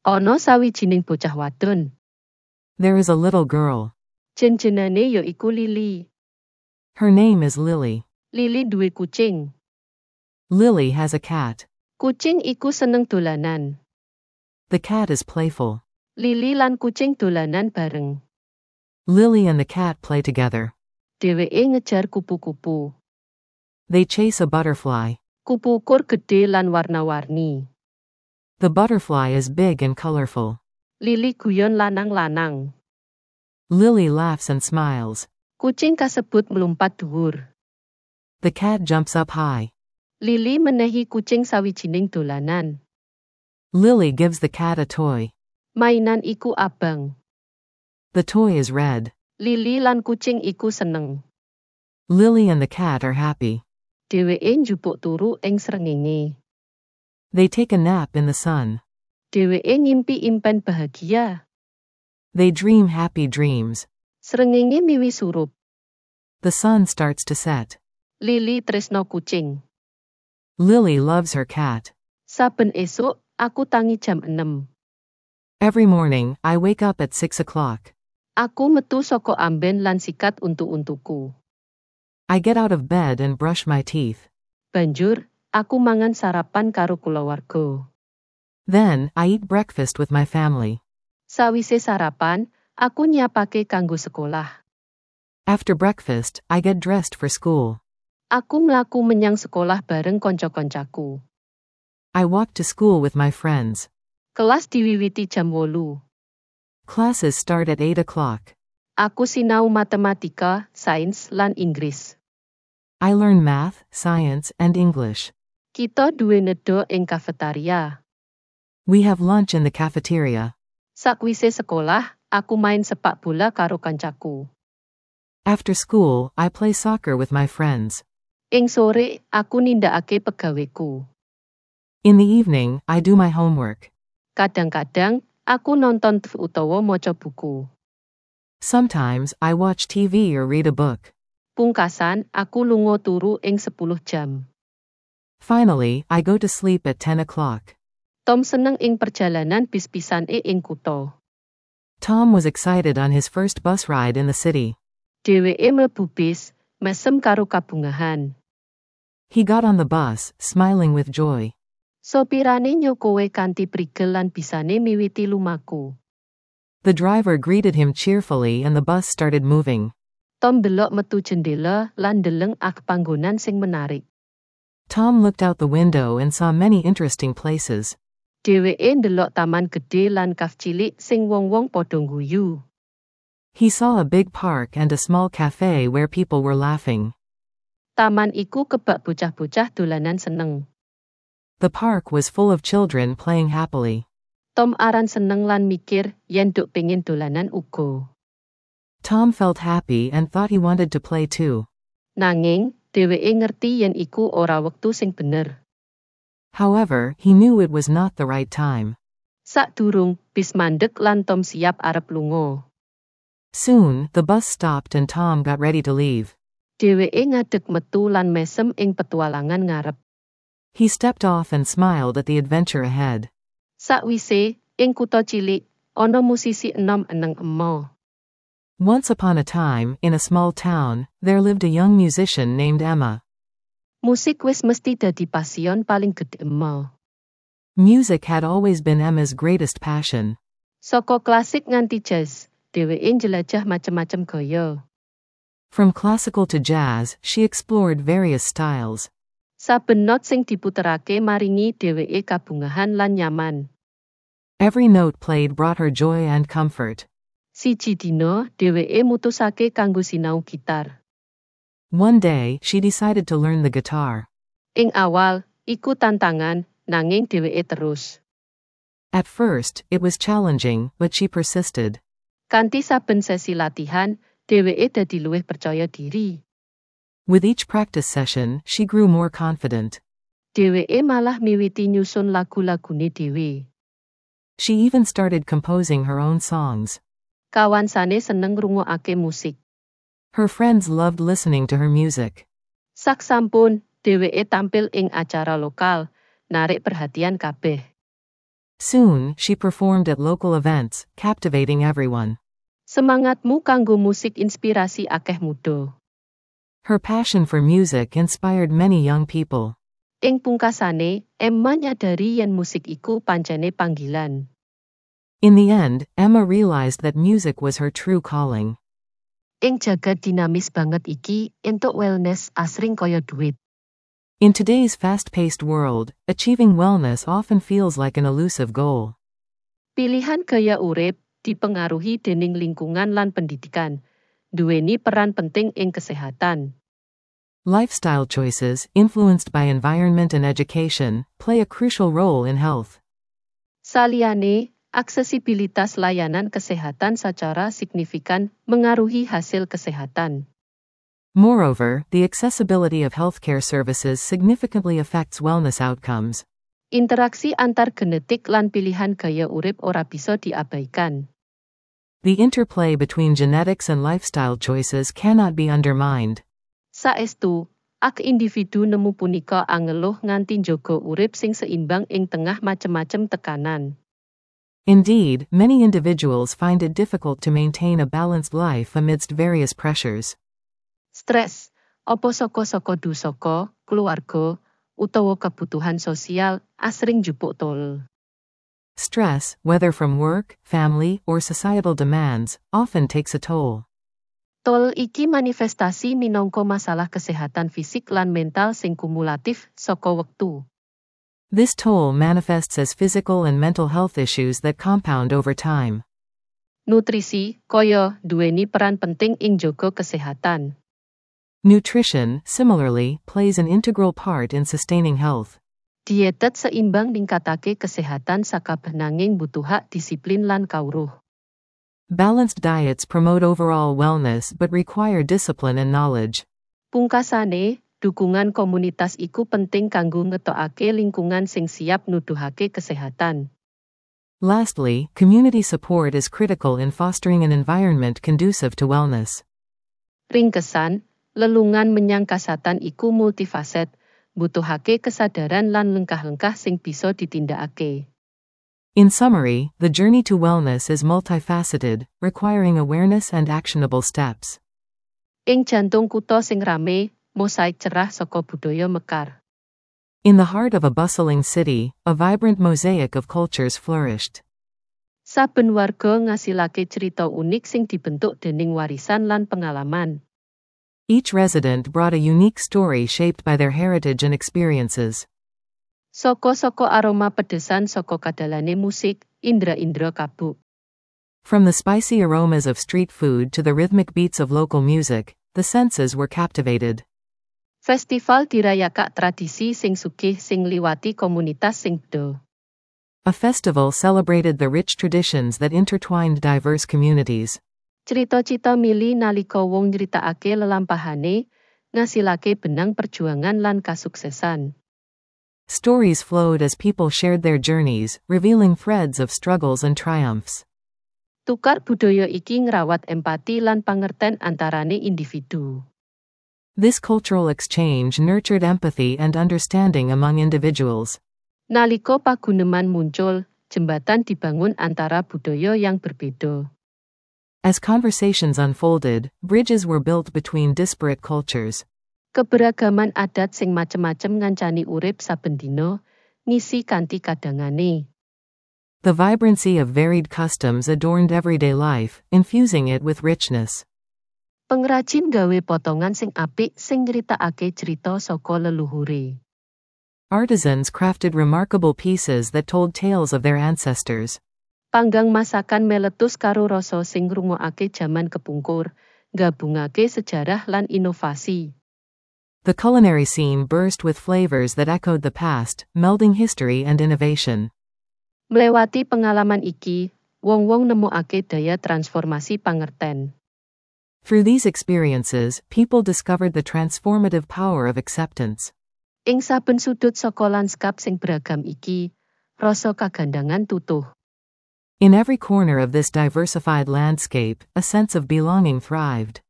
Ana sawijining bocah wadon. There is a little girl. Jenenane ya iku Lily. Her name is Lily. Lily duwe kucing. Lily has a cat. Kucing iku seneng dolanan. The cat is playful. Lily lan kucing dolanan bareng. Lily and the cat play together. Dheweke ngejar kupu-kupu. They chase a butterfly. Kupu ukur gedhe lan warna-warni. The butterfly is big and colorful. Lily guyon lanang-lanang. Lily laughs and smiles. Kucing kasebut mlumpat dhuwur. The cat jumps up high. Lily menehi kucing sawijining dolanan. Lily gives the cat a toy. Mainan iku abang. The toy is red. Lily lan kucing iku seneng. Lily and the cat are happy. Dheweke njupuk turu ing srengenge. They take a nap in the sun. Dheweke ngimpi impen bahagia. They dream happy dreams. Srengenge miwi surup. The sun starts to set. Lily tresno kucing. Lily loves her cat. Saben esuk, aku tangi jam 6. Every morning, I wake up at 6 o'clock. Aku metu saka amben lan sikat untu-untuku. I get out of bed and brush my teeth. Banjur, aku mangan sarapan karo kulawarga. Then, I eat breakfast with my family. Sawise sarapan, aku nyiapake kanggo sekolah. After breakfast, I get dressed for school. Aku mlaku menyang sekolah bareng kanca-kancaku. I walk to school with my friends. Kelas diwiwiti jam 8. Classes start at 8 o'clock. Aku sinau matematika, sains, lan Inggris. I learn math, science, and English. Kita duwe nedha ing kafetaria. We have lunch in the cafeteria. Sakwise sekolah, aku main sepak bola karo kancaku. After school, I play soccer with my friends. Ing sore, aku nindakake pegaweku. In the evening, I do my homework. Kadang-kadang, aku nonton TV utawa maca buku. Sometimes, I watch TV or read a book. Pungkasan, aku lunga turu ing 10 jam. Finally, I go to sleep at 10 o'clock. Tom seneng ing perjalanan bis-bisane ing kutha. Tom was excited on his first bus ride in the city. Dheweke mlebu bis, mesem karo kabungahan. He got on the bus, smiling with joy. Sopirane nyokowe kanthi prigel lan bisane miwiti lumaku. The driver greeted him cheerfully and the bus started moving. Tom delok metu jendela lan ndeleng panggonan sing menarik. Tom looked out the window and saw many interesting places. Dheweke ndelok taman gedhe lan kaf cilik sing wong-wong padha ngguyu. He saw a big park and a small cafe where people were laughing. Taman iku kebak bocah-bocah dolanan seneng. The park was full of children playing happily. Tom aran seneng lan mikir yen duk pengin dolanan uga. Tom felt happy and thought he wanted to play too. Nanging, dheweke ngerti yen iku ora wektu sing bener. However, he knew it was not the right time. Sakdurung, bis mandek lan Tom siap arep lunga. Soon, the bus stopped and Tom got ready to leave. Dheweke ngadeg metu lan mesem ing petualangan ngarep. He stepped off and smiled at the adventure ahead. Sakwise, ing kutha cilik, ana musisi enom eneng emo. Once upon a time, in a small town, there lived a young musician named Emma. Musik wis mesti dadi pasion paling gedhe emo. Music had always been Emma's greatest passion. Saka klasik nganti jazz, dheweke njelajah macem-macem gaya. From classical to jazz, she explored various styles. Saben not sing diputerake maringi dheweke kabungahan lan nyaman. Every note played brought her joy and comfort. Siji dina, dheweke mutusake kanggo sinau gitar. One day, she decided to learn the guitar. Ing awal, iku tantangan, nanging dheweke terus. At first, it was challenging, but she persisted. Kanthi saben sesi latihan, dheweke dadi luwih percaya diri. With each practice session, she grew more confident. Dheweke malah miwiti nyusun lagu-lagune dhewe. She even started composing her own songs. Kawansane seneng ngrungokake musik. Her friends loved listening to her music. Saksampun, dheweke tampil ing acara lokal, narik perhatian kabeh. Soon, she performed at local events, captivating everyone. Semangatmu kanggo musik inspirasi akeh muda. Her passion for music inspired many young people. Ing pungkasane, Emma nyadari yen musik iku pancene panggilan. In the end, Emma realized that music was her true calling. Ing jagat dinamis banget iki, entuk wellness asring kaya duit. In today's fast-paced world, achieving wellness often feels like an elusive goal. Pilihan gaya urip dipengaruhi dening lingkungan lan pendidikan, duweni peran penting ing kesehatan. Lifestyle choices, influenced by environment and education, play a crucial role in health. Saliyane, aksesibilitas layanan kesehatan secara signifikan mengaruhi hasil kesehatan. Moreover, the accessibility of healthcare services significantly affects wellness outcomes. Interaksi antar genetik lan pilihan gaya urip ora bisa diabaikan. The interplay between genetics and lifestyle choices cannot be undermined. Saestu, ak individu nemu punika angeluh nganti njaga urip sing seimbang ing tengah macem-macem tekanan. Indeed, many individuals find it difficult to maintain a balanced life amidst various pressures. Stres, apa saka dusaka, keluarga, utawa kebutuhan sosial, asring njupuk tol. Stress, whether from work, family, or societal demands, often takes a toll. Tol iki manifestasi minangka masalah kesehatan fisik lan mental sing kumulatif saka wektu. This toll manifests as physical and mental health issues that compound over time. Nutrisi, kaya, duweni peran penting ing njaga kesehatan. Nutrition, similarly, plays an integral part in sustaining health. Dietet seimbang ningkatake kesehatan sakabeh nanging butuh disiplin lan kawruh. Balanced diets promote overall wellness but require discipline and knowledge. Pungkasane, dukungan komunitas iku penting kanggo ngetokake lingkungan sing siap nuduhake kesehatan. Lastly, community support is critical in fostering an environment conducive to wellness. Ringkesan, lelungan menyang kasatan iku multifaset, butuhake kesadaran lan lengkah-lengkah sing bisa ditindakake. In summary, the journey to wellness is multifaceted, requiring awareness and actionable steps. Ing jantung kutha sing rame, mosaik cerah saka budaya mekar. In the heart of a bustling city, a vibrant mosaic of cultures flourished. Saben warga ngasilake cerita unik sing dibentuk dening warisan lan pengalaman. Each resident brought a unique story shaped by their heritage and experiences. Soko aroma pedesan saka kadalane musik, indra-indra kabuk. From the spicy aromas of street food to the rhythmic beats of local music, the senses were captivated. Festival dirayakak tradisi sing sugih sing liwati komunitas sing beda. A festival celebrated the rich traditions that intertwined diverse communities. Cerita-cita mili nalika wong nyritakake lelampahane, ngasilake benang perjuangan lan kasuksesan. Stories flowed as people shared their journeys, revealing threads of struggles and triumphs. Tukar budaya iki ngrawat empati lan pangerten antarane individu. This cultural exchange nurtured empathy and understanding among individuals. Nalika paguneman muncul, jembatan dibangun antara budaya yang berbeda. As conversations unfolded, bridges were built between disparate cultures. Keberagaman adat sing macem-macem ngancani urip saben dina, ngisi kanthi kadangane. The vibrancy of varied customs adorned everyday life, infusing it with richness. Pengrajin gawe potongan sing apik sing nyritakake cerita saka leluhure. Artisans crafted remarkable pieces that told tales of their ancestors. Panggang masakan meletus karo rasa sing ngrungokake jaman kepungkur, gabungake sejarah lan inovasi. The culinary scene burst with flavors that echoed the past, melding history and innovation. Melewati pengalaman iki, wong-wong nemokake daya transformasi pangerten. Through these experiences, people discovered the transformative power of acceptance. Ing saben sudut saka lanskap sing beragam iki, rasa kagandangan tutuh. In every corner of this diversified landscape, a sense of belonging thrived.